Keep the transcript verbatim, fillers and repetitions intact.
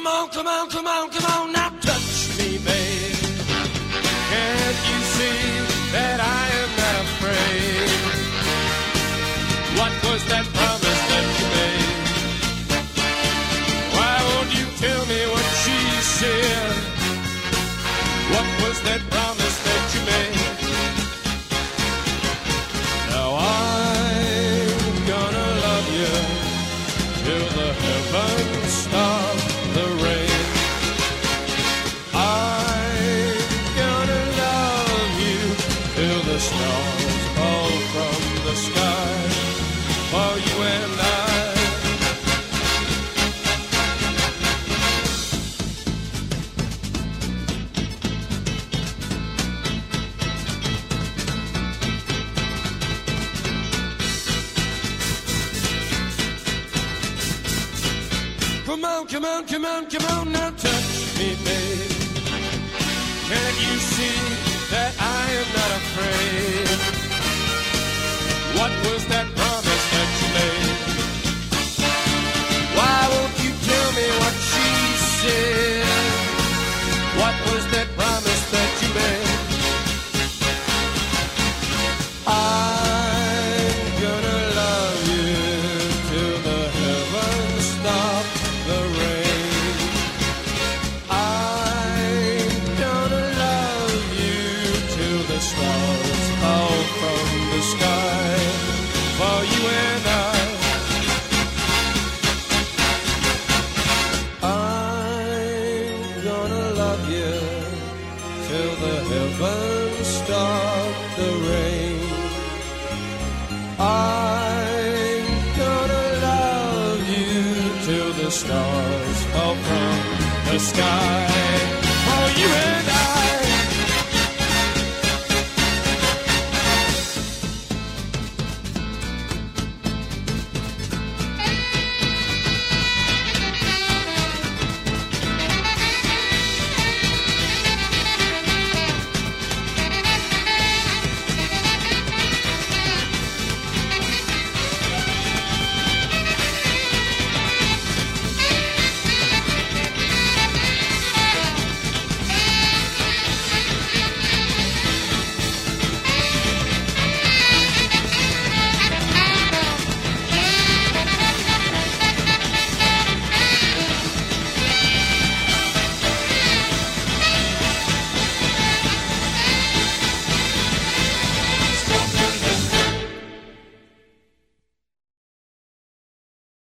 Come on, come on, come on, come on, now touch me, babe. Can't you see that I am not afraid? What was that promise that you made? Why won't you tell me what she said? What was that promise that you made? Now I'm gonna love you till the heavens stop the rain. I'm gonna love you till the stars fall from the sky for you and I. Come on, come on, come on, come on, now touch me, babe. Can't you see that I am not afraid? What was that promise that you made? Why won't you tell me what she said? What was that promise that you made? I'm gonna love you till the heavens stop the rain. I'm gonna love you till the stars fall from the sky for you and I. I'm gonna love you till the heavens stop the rain. I'm gonna love you till the stars fall from the sky for you and I.